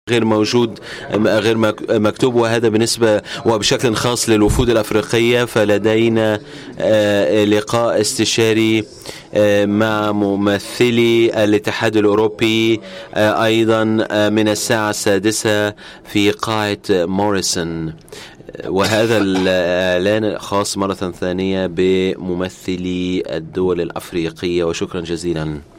غير موجود، غير مكتوب، وهذا بالنسبة وبشكل خاص للوفود الأفريقية. فلدينا لقاء استشاري مع ممثلي الاتحاد الأوروبي أيضا من الساعة 6 في قاعة موريسون، وهذا الإعلان خاص مرة ثانية بممثلي الدول الأفريقية. وشكرا جزيلا.